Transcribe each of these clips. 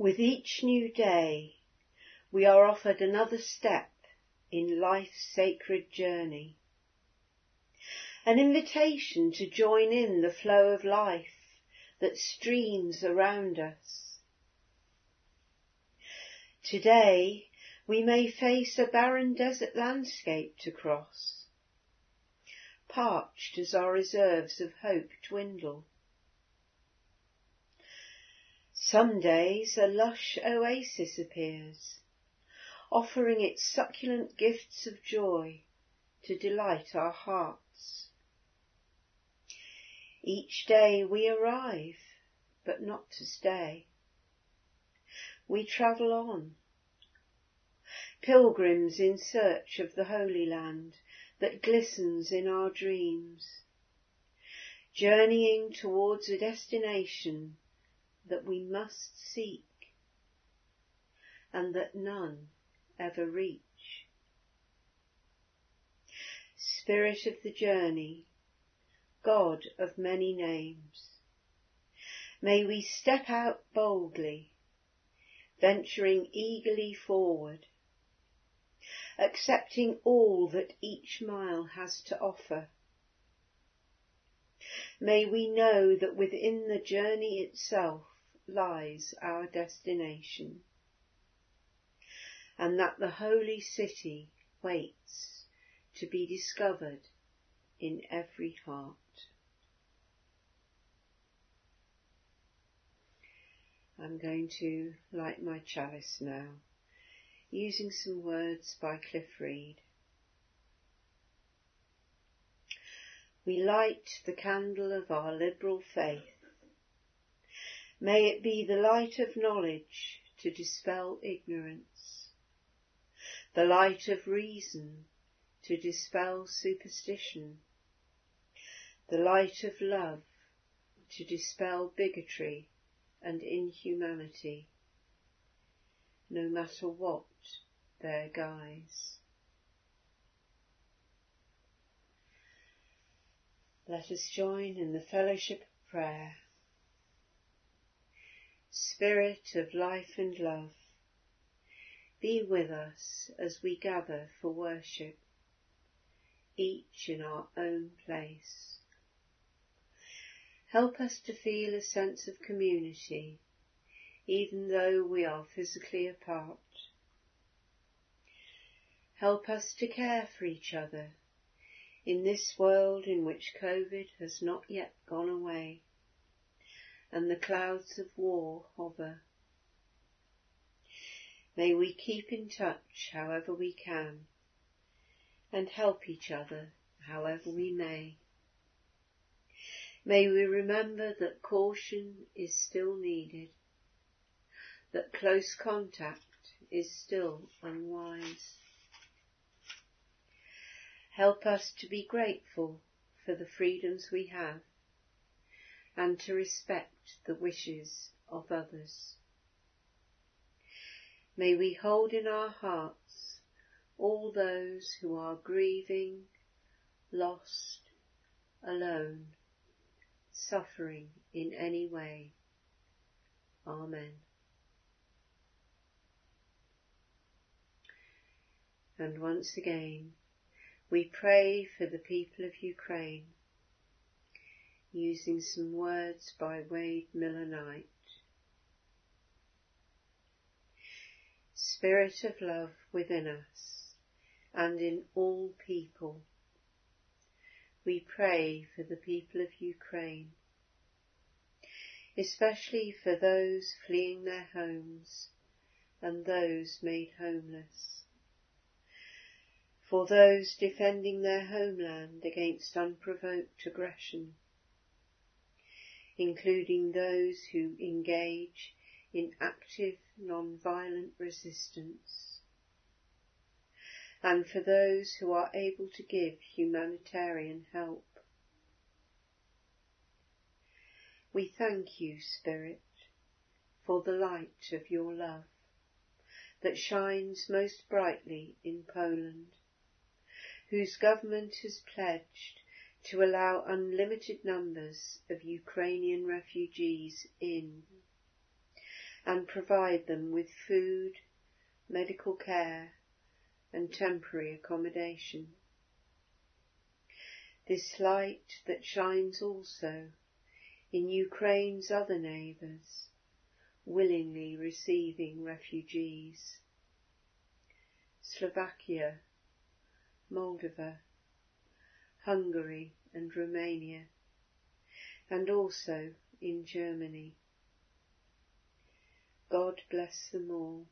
With each new day, we are offered another step in life's sacred journey, an invitation to join in the flow of life that streams around us. Today, we may face a barren desert landscape to cross, parched as our reserves of hope dwindle. Some days a lush oasis appears, offering its succulent gifts of joy to delight our hearts. Each day we arrive, but not to stay. We travel on, pilgrims in search of the Holy Land that glistens in our dreams, journeying towards a destination that we must seek, and that none ever reach. Spirit of the journey, God of many names, may we step out boldly, venturing eagerly forward, accepting all that each mile has to offer. May we know that within the journey itself lies our destination, and that the holy city waits to be discovered in every heart. I'm going to light my chalice now, using some words by Cliff Reed. We light the candle of our liberal faith. May it be the light of knowledge to dispel ignorance, the light of reason to dispel superstition, the light of love to dispel bigotry and inhumanity, no matter what their guise. Let us join in the fellowship of prayer. Spirit of life and love, be with us as we gather for worship, each in our own place. Help us to feel a sense of community, even though we are physically apart. Help us to care for each other in this world in which COVID has not yet gone away and the clouds of war hover. May we keep in touch however we can and help each other however we may. May we remember that caution is still needed, that close contact is still unwise. Help us to be grateful for the freedoms we have and to respect the wishes of others. May we hold in our hearts all those who are grieving, lost, alone, suffering in any way. Amen. And once again, we pray for the people of Ukraine, using some words by Wade Miller Knight. Spirit of love within us and in all people, we pray for the people of Ukraine, especially for those fleeing their homes and those made homeless, for those defending their homeland against unprovoked aggression, including those who engage in active non-violent resistance, and for those who are able to give humanitarian help. We thank you, Spirit, for the light of your love that shines most brightly in Poland, whose government has pledged to allow unlimited numbers of Ukrainian refugees in, and provide them with food, medical care and temporary accommodation. This light that shines also in Ukraine's other neighbours, willingly receiving refugees, Slovakia, Moldova, Hungary and Romania, and also in Germany. God bless them all.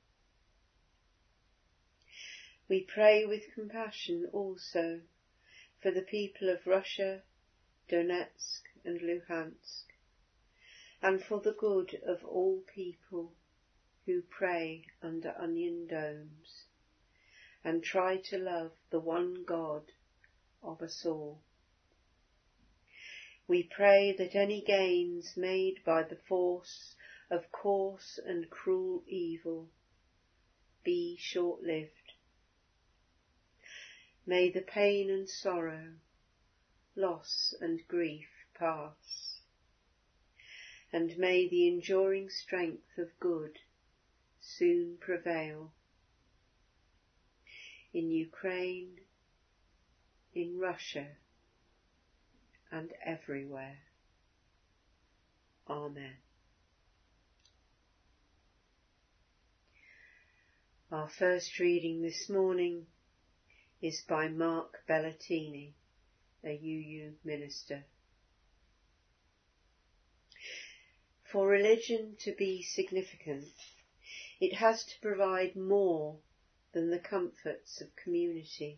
We pray with compassion also for the people of Russia, Donetsk and Luhansk, and for the good of all people who pray under onion domes and try to love the one God of us all. We pray that any gains made by the force of coarse and cruel evil be short-lived. May the pain and sorrow, loss and grief pass, and may the enduring strength of good soon prevail in Ukraine, in Russia, and everywhere. Amen. Our first reading this morning is by Mark Bellatini, a UU minister. For religion to be significant, it has to provide more than the comforts of community.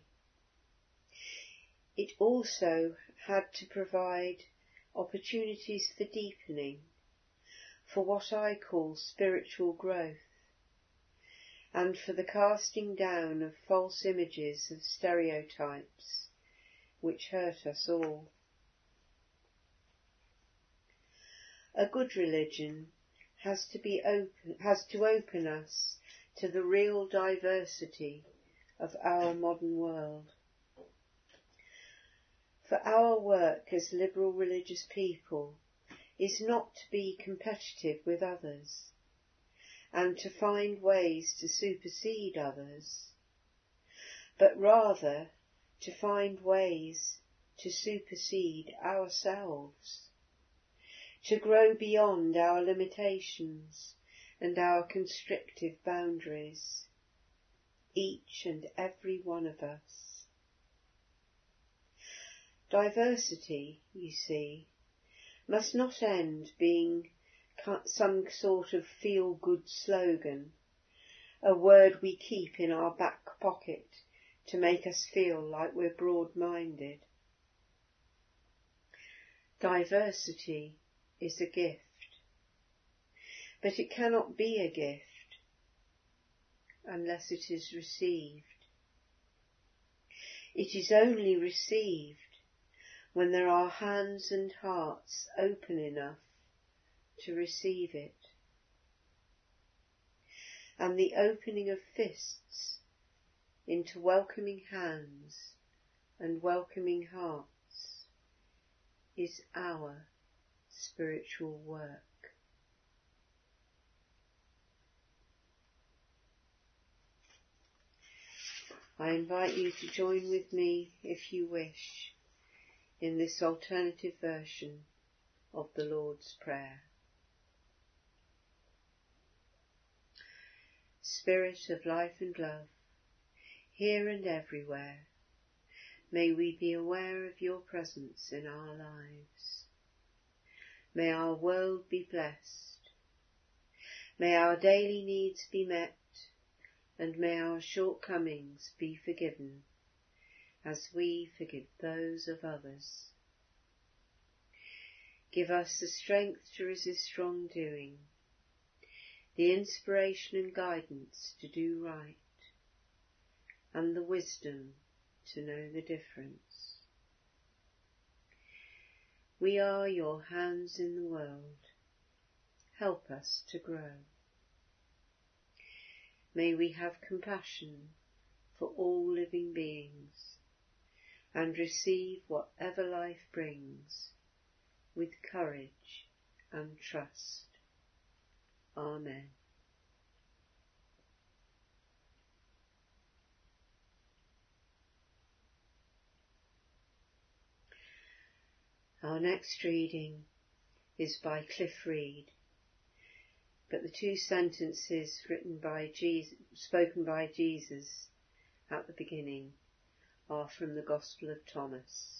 It also had to provide opportunities for deepening, for what I call spiritual growth, and for the casting down of false images of stereotypes which hurt us all. A good religion has to open us to the real diversity of our modern world. For our work as liberal religious people is not to be competitive with others and to find ways to supersede others, but rather to find ways to supersede ourselves, to grow beyond our limitations and our constrictive boundaries, each and every one of us. Diversity, you see, must not end being some sort of feel-good slogan, a word we keep in our back pocket to make us feel like we're broad-minded. Diversity is a gift, but it cannot be a gift unless it is received. It is only received when there are hands and hearts open enough to receive it. And the opening of fists into welcoming hands and welcoming hearts is our spiritual work. I invite you to join with me, if you wish, in this alternative version of the Lord's Prayer. Spirit of life and love, here and everywhere, may we be aware of your presence in our lives. May our world be blessed. May our daily needs be met, and may our shortcomings be forgiven, as we forgive those of others. Give us the strength to resist wrongdoing, the inspiration and guidance to do right, and the wisdom to know the difference. We are your hands in the world. Help us to grow. May we have compassion for all living beings and receive whatever life brings with courage and trust. Amen. Our next reading is by Cliff Reed, but the two sentences spoken by Jesus at the beginning are from the Gospel of Thomas.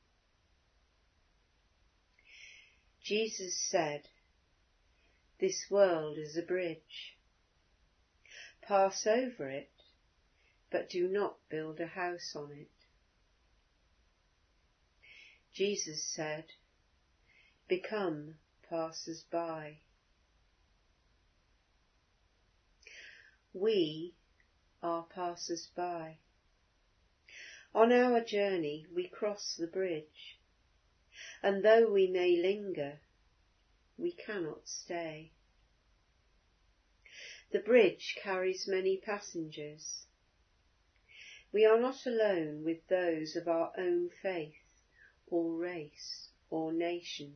Jesus said, "This world is a bridge. Pass over it, but do not build a house on it." Jesus said, "Become passers-by." We are passers-by. On our journey we cross the bridge, and though we may linger, we cannot stay. The bridge carries many passengers. We are not alone with those of our own faith or race or nation.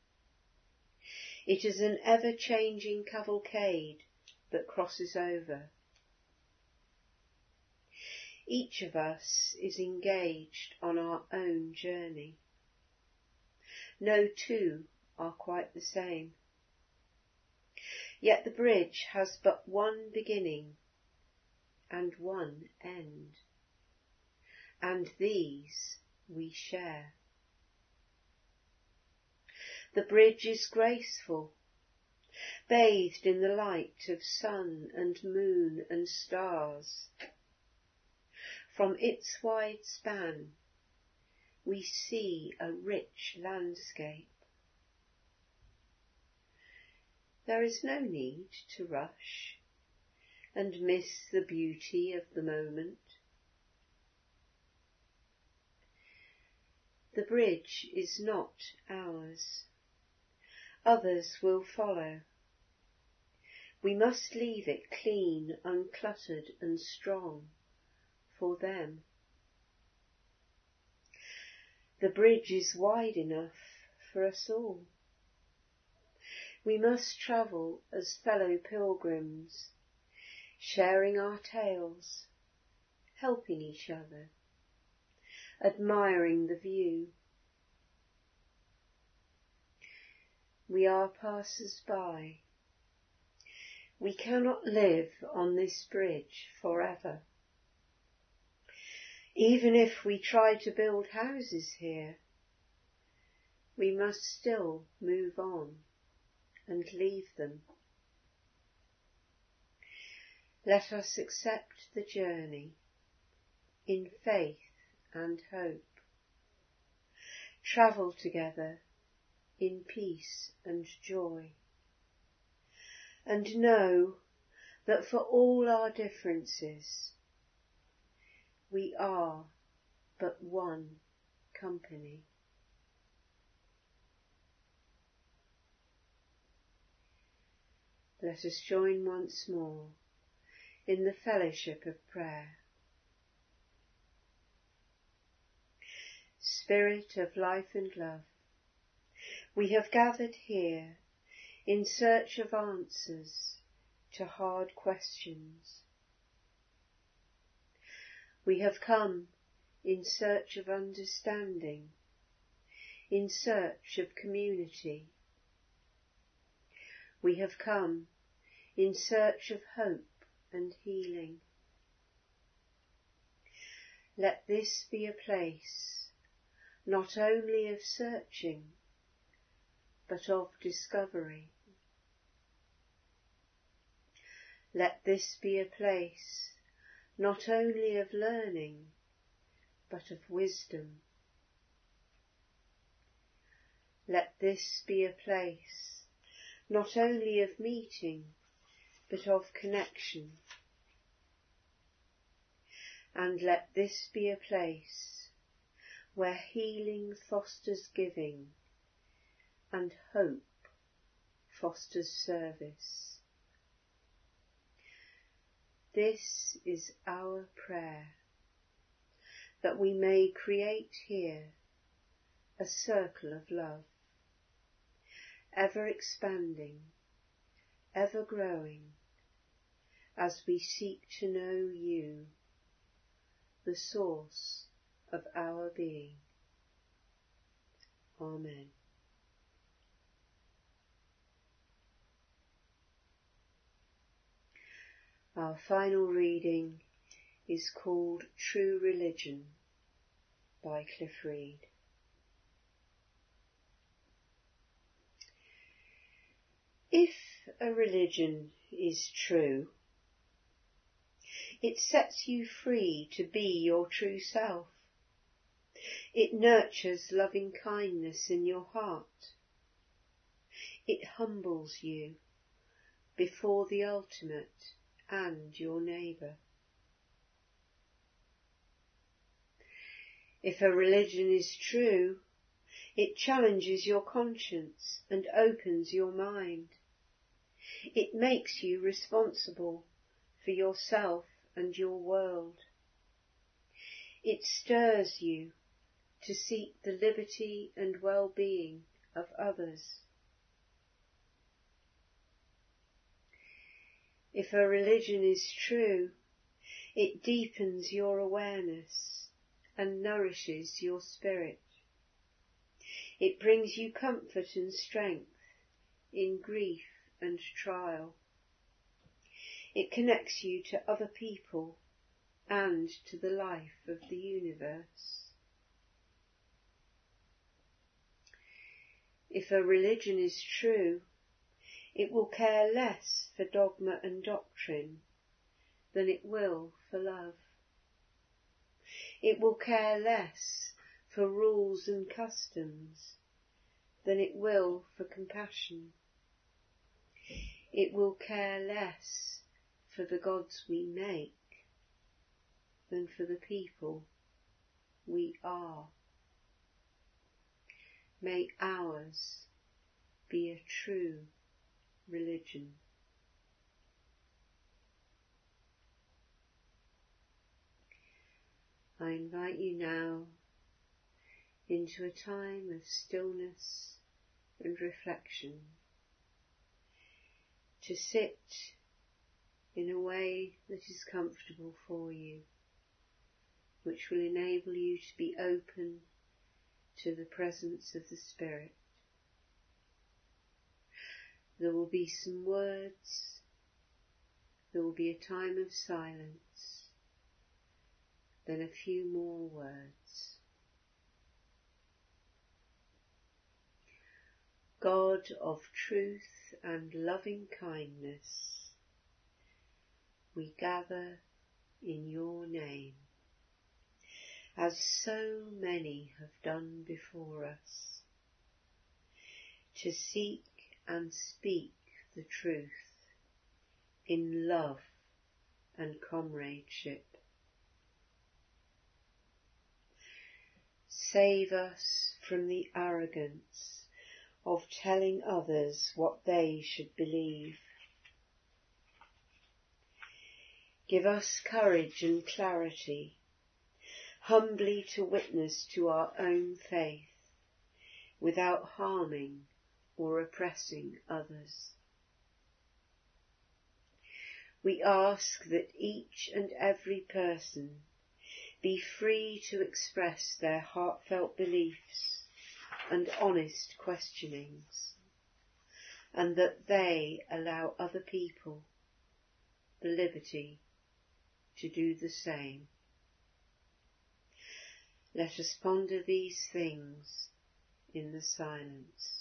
It is an ever-changing cavalcade that crosses over. Each of us is engaged on our own journey. No two are quite the same. Yet the bridge has but one beginning and one end, and these we share. The bridge is graceful, bathed in the light of sun and moon and stars. From its wide span we see a rich landscape. There is no need to rush and miss the beauty of the moment. The bridge is not ours. Others will follow. We must leave it clean, uncluttered and strong for them. The bridge is wide enough for us all. We must travel as fellow pilgrims, sharing our tales, helping each other, admiring the view. We are passers-by. We cannot live on this bridge forever. Even if we try to build houses here, we must still move on and leave them. Let us accept the journey in faith and hope. Travel together in peace and joy, and know that for all our differences, we are but one company. Let us join once more in the fellowship of prayer. Spirit of life and love, we have gathered here in search of answers to hard questions. We have come in search of understanding, in search of community. We have come in search of hope and healing. Let this be a place not only of searching, but of discovery. Let this be a place not only of learning, but of wisdom. Let this be a place not only of meeting, but of connection. And let this be a place where healing fosters giving and hope fosters service. This is our prayer, that we may create here a circle of love, ever expanding, ever growing as we seek to know you, the source of our being. Amen. Our final reading is called True Religion by Cliff Reed. If a religion is true, it sets you free to be your true self. It nurtures loving kindness in your heart. It humbles you before the ultimate and your neighbour. If a religion is true, it challenges your conscience and opens your mind. It makes you responsible for yourself and your world. It stirs you to seek the liberty and well-being of others. If a religion is true, it deepens your awareness and nourishes your spirit. It brings you comfort and strength in grief and trial. It connects you to other people and to the life of the universe. If a religion is true, it will care less for dogma and doctrine than it will for love. It will care less for rules and customs than it will for compassion. It will care less for the gods we make than for the people we are. May ours be a true religion. I invite you now into a time of stillness and reflection, to sit in a way that is comfortable for you, which will enable you to be open to the presence of the Spirit. There will be some words, there will be a time of silence, then a few more words. God of truth and loving kindness, we gather in your name, as so many have done before us, to seek and speak the truth in love and comradeship. Save us from the arrogance of telling others what they should believe. Give us courage and clarity, humbly to witness to our own faith, without harming or oppressing others. We ask that each and every person be free to express their heartfelt beliefs and honest questionings, and that they allow other people the liberty to do the same. Let us ponder these things in the silence.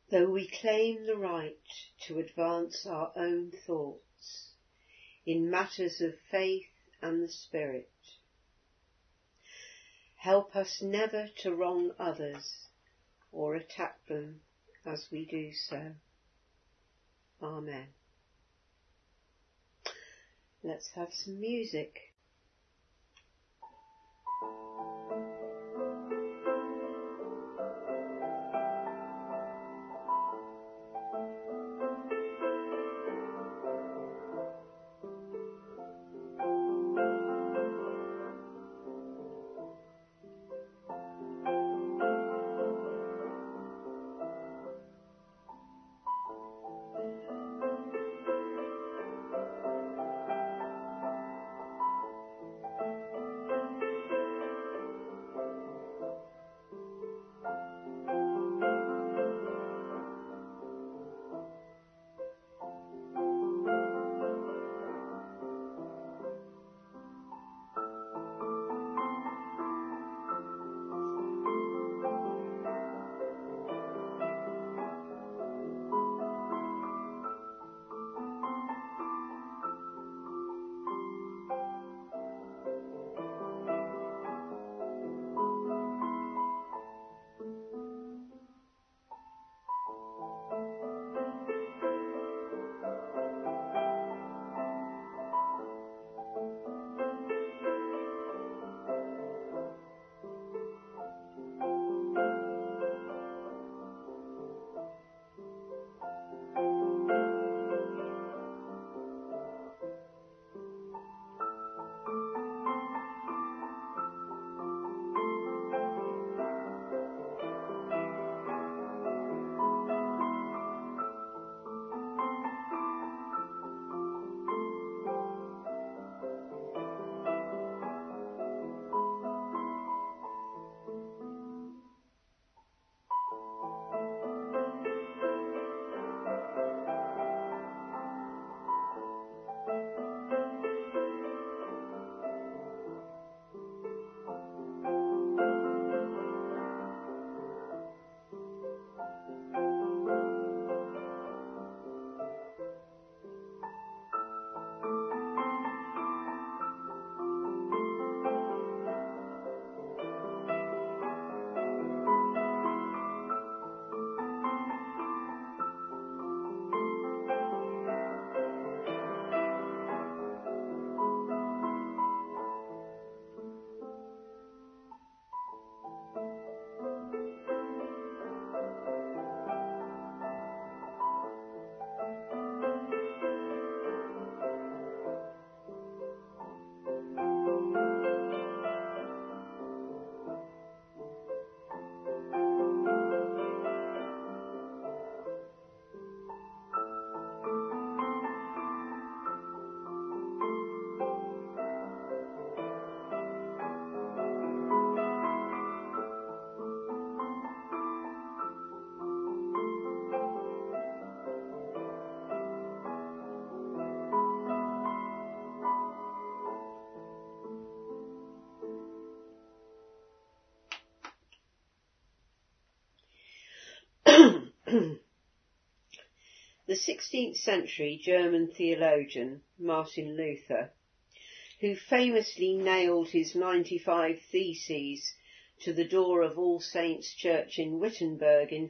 though we claim the right to advance our own thoughts in matters of faith and the Spirit. Help us never to wrong others or attack them as we do so. Amen. Let's have some music. The 16th century German theologian Martin Luther, who famously nailed his 95 Theses to the door of All Saints' Church in Wittenberg in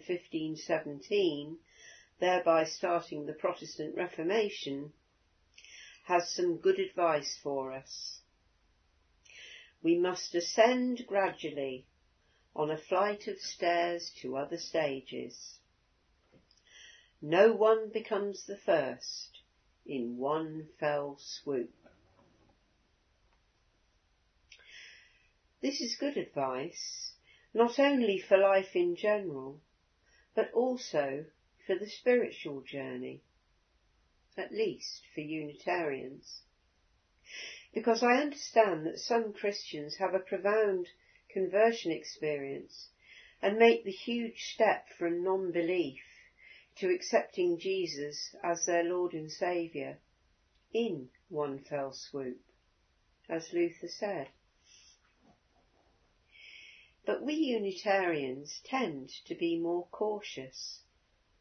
1517, thereby starting the Protestant Reformation, has some good advice for us. We must ascend gradually on a flight of stairs to other stages. No one becomes the first in one fell swoop. This is good advice, not only for life in general, but also for the spiritual journey, at least for Unitarians. Because I understand that some Christians have a profound conversion experience and make the huge step from non-belief to accepting Jesus as their Lord and Saviour in one fell swoop, as Luther said. But we Unitarians tend to be more cautious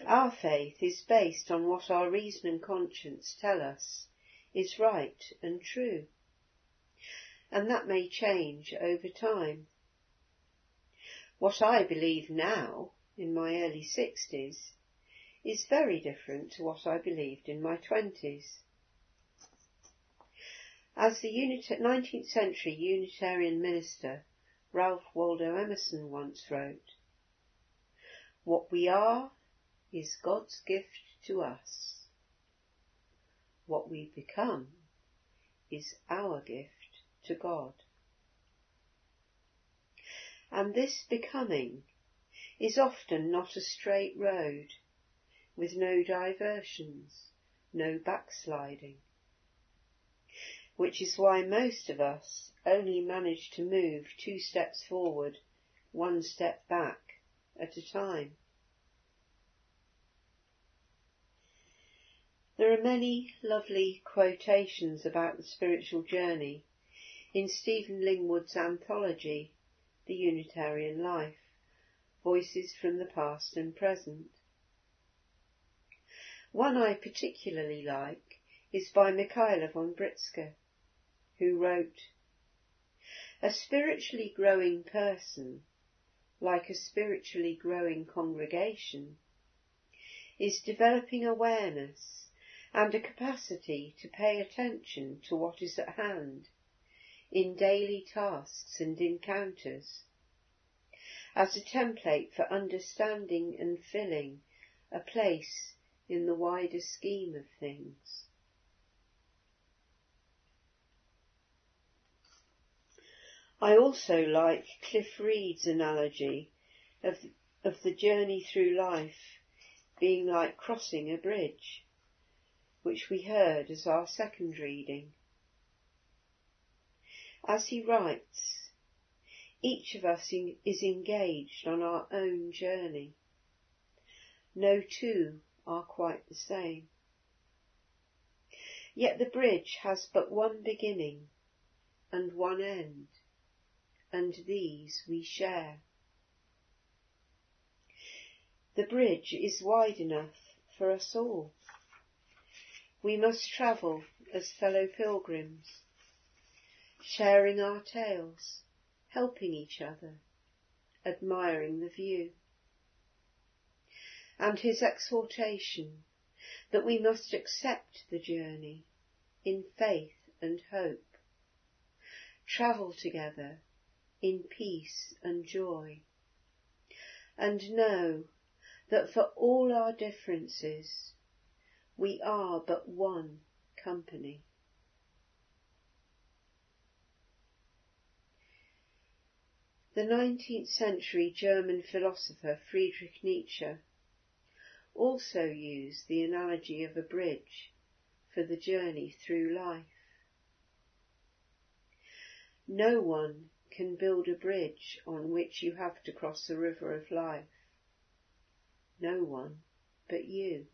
Our faith is based on what our reason and conscience tell us is right and true, and that may change over time. What I believe now, in my early 60s, is very different to what I believed in my 20s. As the 19th century Unitarian minister Ralph Waldo Emerson once wrote, "What we are is God's gift to us. What we become is our gift to God." And this becoming is often not a straight road, with no diversions, no backsliding, which is why most of us only manage to move 2 steps forward, 1 step back at a time. There are many lovely quotations about the spiritual journey in Stephen Lingwood's anthology, The Unitarian Life, Voices from the Past and Present. One I particularly like is by Michaela von Britzker, who wrote, "A spiritually growing person, like a spiritually growing congregation, is developing awareness and a capacity to pay attention to what is at hand in daily tasks and encounters, as a template for understanding and filling a place in the wider scheme of things." I also like Cliff Reed's analogy of the journey through life being like crossing a bridge, which we heard as our second reading. As he writes, each of us is engaged on our own journey. No two are quite the same. Yet the bridge has but one beginning and one end, and these we share. The bridge is wide enough for us all. We must travel as fellow pilgrims, sharing our tales, helping each other, admiring the view. And his exhortation that we must accept the journey in faith and hope, travel together in peace and joy, and know that for all our differences we are but one company. The 19th century German philosopher Friedrich Nietzsche also used the analogy of a bridge for the journey through life. No one can build a bridge on which you have to cross the river of life. No one but you.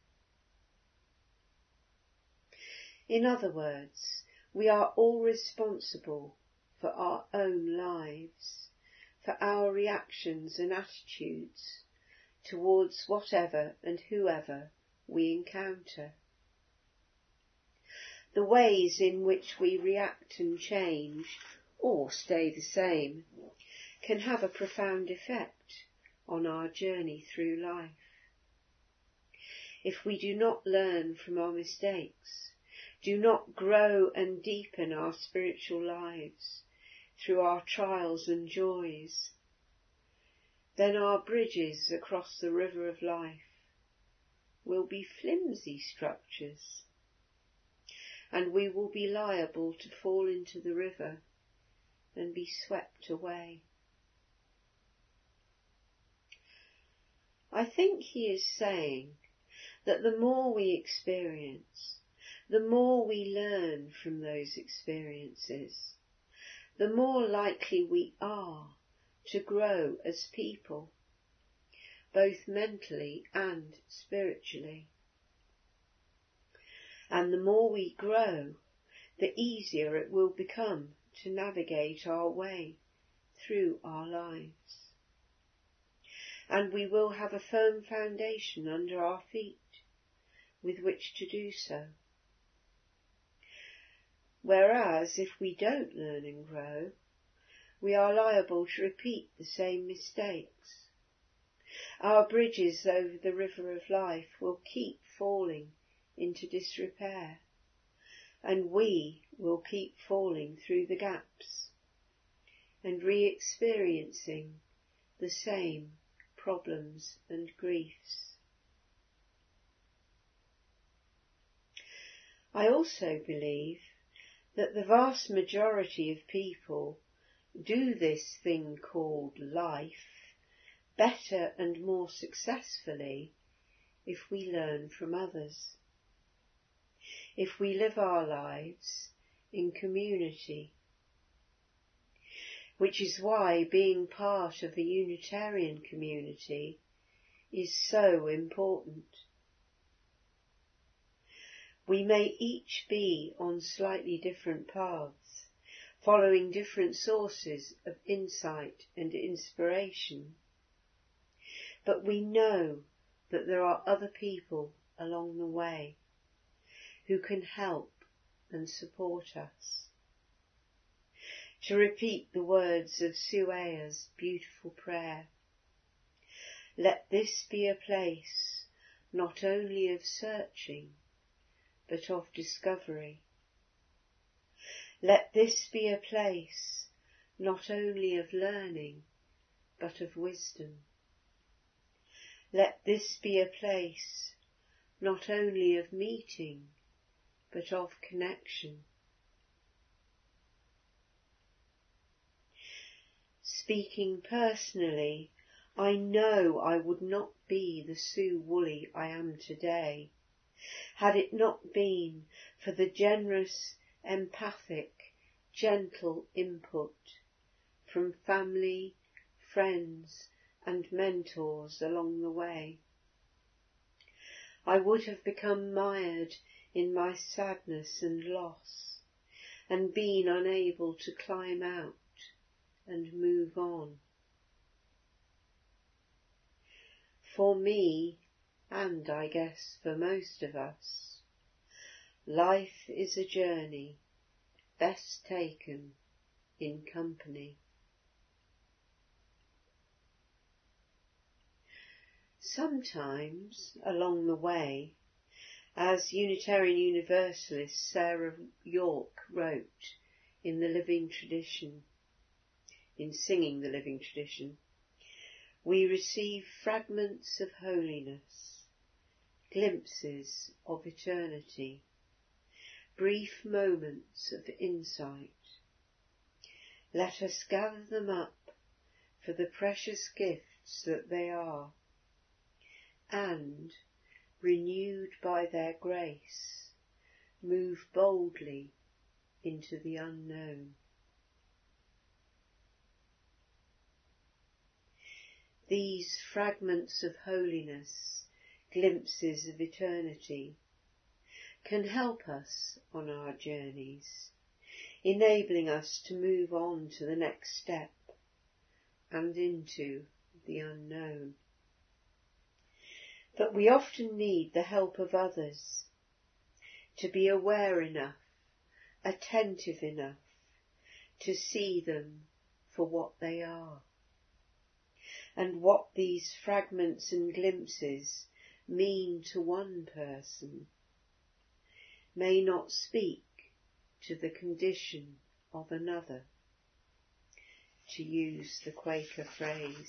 In other words, we are all responsible for our own lives, for our reactions and attitudes towards whatever and whoever we encounter. The ways in which we react and change, or stay the same, can have a profound effect on our journey through life. If we do not learn from our mistakes, do not grow and deepen our spiritual lives through our trials and joys, then our bridges across the river of life will be flimsy structures, and we will be liable to fall into the river and be swept away. I think he is saying that the more we experience, the more we learn from those experiences, the more likely we are to grow as people, both mentally and spiritually. And the more we grow, the easier it will become to navigate our way through our lives. and we will have a firm foundation under our feet with which to do so. Whereas if we don't learn and grow, we are liable to repeat the same mistakes. Our bridges over the river of life will keep falling into disrepair, and we will keep falling through the gaps and re-experiencing the same problems and griefs. I also believe that the vast majority of people do this thing called life better and more successfully if we learn from others, if we live our lives in community, which is why being part of the Unitarian community is so important. We may each be on slightly different paths, following different sources of insight and inspiration, but we know that there are other people along the way who can help and support us. To repeat the words of Sueya's beautiful prayer, let this be a place not only of searching, but of discovery. Let this be a place not only of learning, but of wisdom. Let this be a place not only of meeting, but of connection. Speaking personally, I know I would not be the Sue Woolley I am today, had it not been for the generous, empathic, gentle input from family, friends and mentors along the way. I would have become mired in my sadness and loss, and been unable to climb out and move on. For me, and I guess for most of us, life is a journey best taken in company. Sometimes along the way, as Unitarian Universalist Sarah York wrote in the Living Tradition, in Singing the Living Tradition, we receive fragments of holiness, glimpses of eternity, brief moments of insight. Let us gather them up for the precious gifts that they are, and, renewed by their grace, move boldly into the unknown. These fragments of holiness, glimpses of eternity, can help us on our journeys, enabling us to move on to the next step and into the unknown. But we often need the help of others to be aware enough, attentive enough to see them for what they are, and what these fragments and glimpses mean to one person may not speak to the condition of another, to use the Quaker phrase.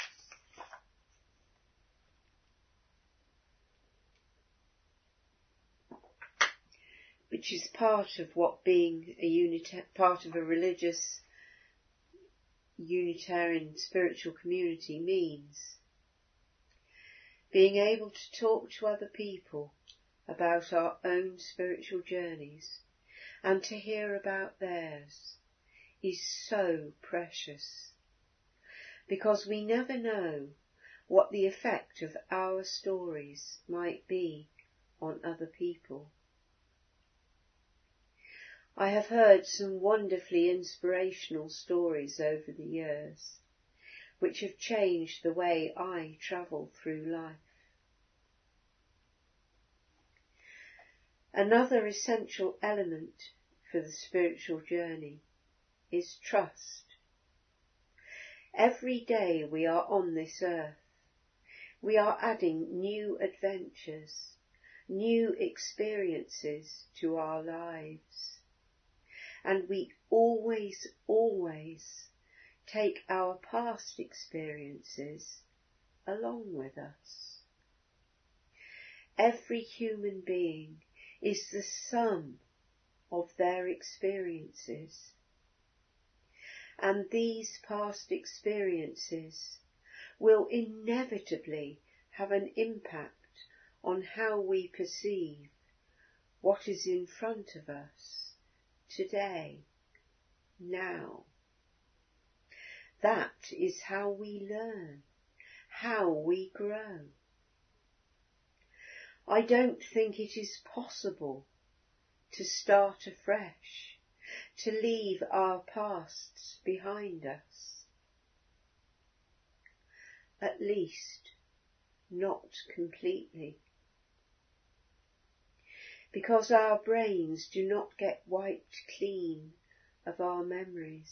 Which is part of what being part of a religious Unitarian spiritual community means. Being able to talk to other people about our own spiritual journeys and to hear about theirs is so precious, because we never know what the effect of our stories might be on other people. I have heard some wonderfully inspirational stories over the years, which have changed the way I travel through life. Another essential element for the spiritual journey is trust. Every day we are on this earth, we are adding new adventures, new experiences to our lives. And we always take our past experiences along with us. Every human being is the sum of their experiences. And these past experiences will inevitably have an impact on how we perceive what is in front of us today, now. That is how we learn, how we grow. I don't think it is possible to start afresh, to leave our pasts behind us. At least, not completely. Because our brains do not get wiped clean of our memories.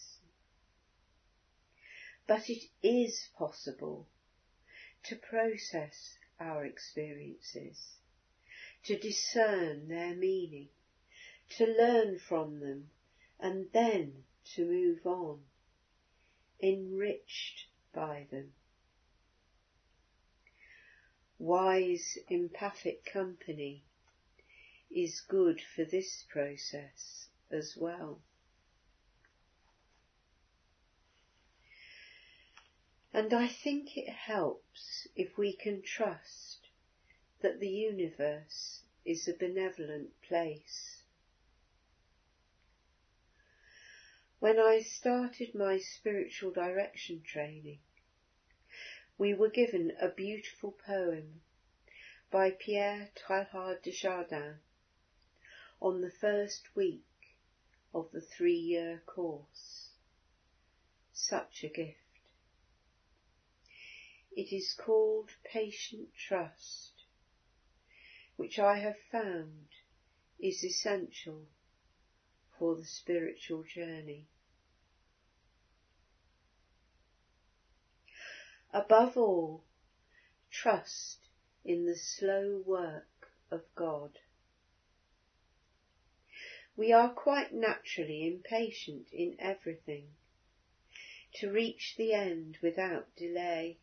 But it is possible to process our experiences, to discern their meaning, to learn from them, and then to move on, enriched by them. Wise, empathic company is good for this process as well. And I think it helps if we can trust that the universe is a benevolent place. When I started my spiritual direction training, we were given a beautiful poem by Pierre Teilhard de Chardin on the first week of the 3-year course. Such a gift. It is called Patient Trust, which I have found is essential for the spiritual journey. Above all, trust in the slow work of God. We are quite naturally impatient in everything, to reach the end without delay.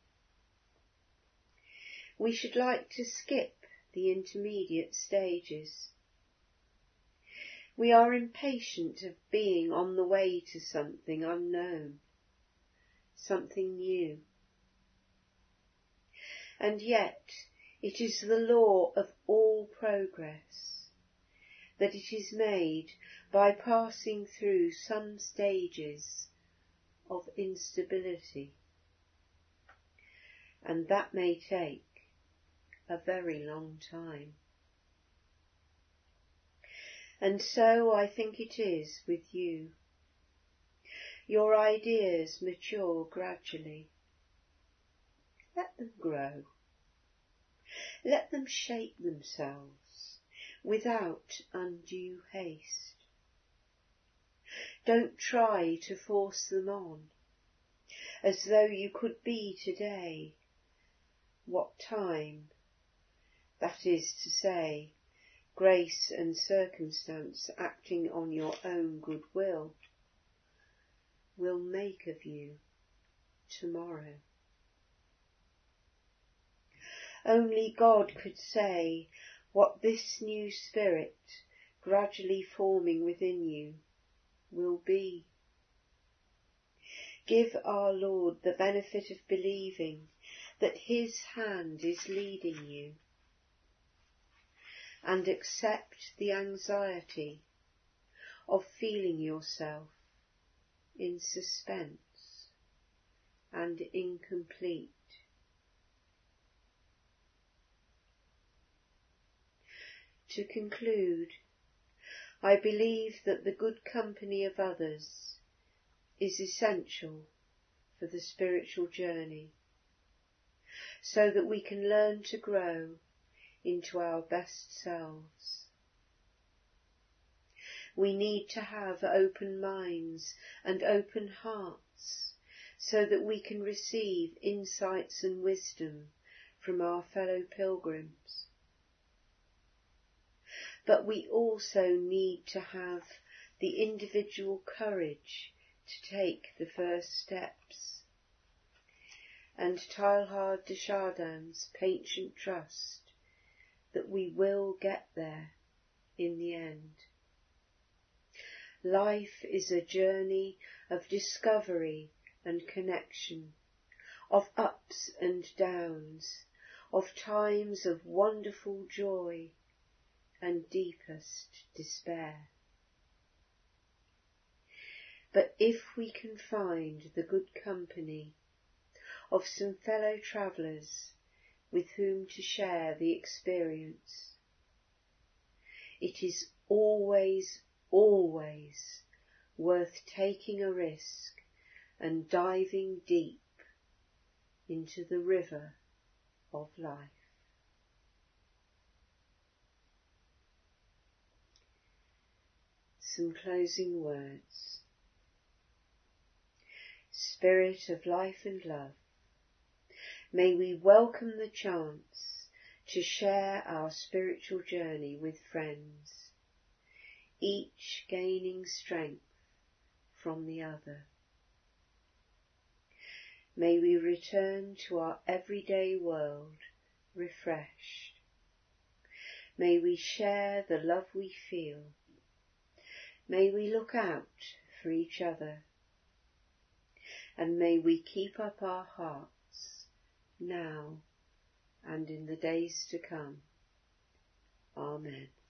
We should like to skip the intermediate stages. We are impatient of being on the way to something unknown, something new. And yet it is the law of all progress that it is made by passing through some stages of instability, and that may take a very long time. And so I think it is with you. Your ideas mature gradually. Let them grow. Let them shape themselves without undue haste. Don't try to force them on, as though you could be today what time, that is to say, grace and circumstance acting on your own good will make of you tomorrow. Only God could say what this new spirit gradually forming within you will be. Give our Lord the benefit of believing that His hand is leading you, and accept the anxiety of feeling yourself in suspense and incomplete. To conclude, I believe that the good company of others is essential for the spiritual journey, so that we can learn to grow into our best selves. We need to have open minds and open hearts, so that we can receive insights and wisdom from our fellow pilgrims. But we also need to have the individual courage to take the first steps, and Teilhard de Chardin's patient trust that we will get there in the end. Life is a journey of discovery and connection, of ups and downs, of times of wonderful joy and deepest despair. But if we can find the good company of some fellow travellers with whom to share the experience, it is always worth taking a risk and diving deep into the river of life. Some closing words. Spirit of life and love, may we welcome the chance to share our spiritual journey with friends, each gaining strength from the other. May we return to our everyday world refreshed. May we share the love we feel. May we look out for each other. And may we keep up our hearts now and in the days to come. Amen.